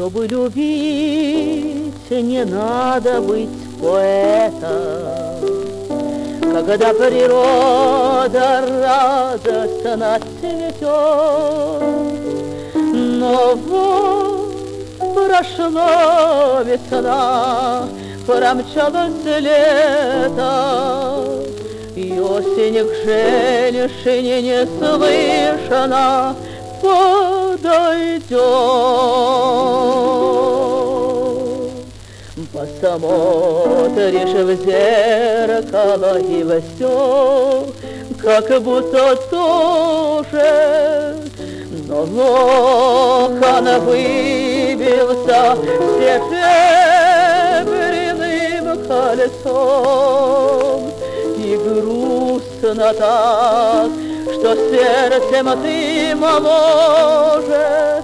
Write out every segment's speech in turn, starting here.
Чтобы любить, не надо быть поэтом. Когда природа радостно цветет, но вот прошло весна, промчалось лето, и осень к женщине неслышно подойдет. Посмотришь в зеркало, и все как будто тоже, но локон выбился серебряным кольцом, и грустно так, что сердцем ты моложе,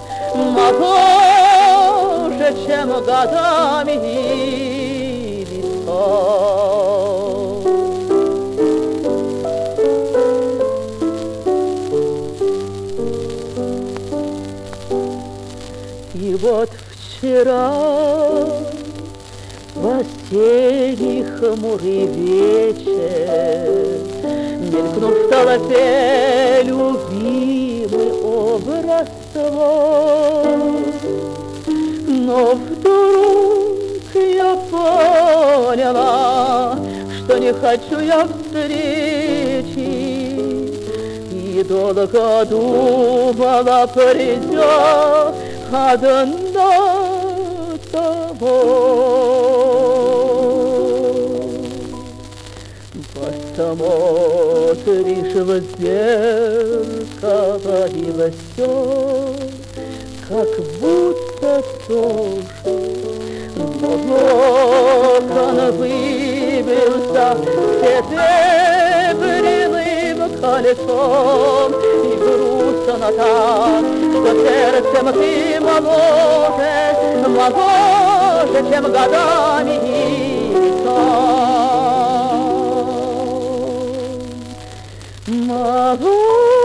моложе, чем годами лицо. И вот вчера в осенний хмурый вечер мелькнув в толпе любимый образ твой, но вдруг я поняла, что не хочу я встречи, и долго думала, придя одна тобой. Посмотришь в зеркало, и все как будто тоже, но локон выбился серебряным кольцом, и грустно так, что сердцем ты моложе, моложе, чем годами лицом. Моложе,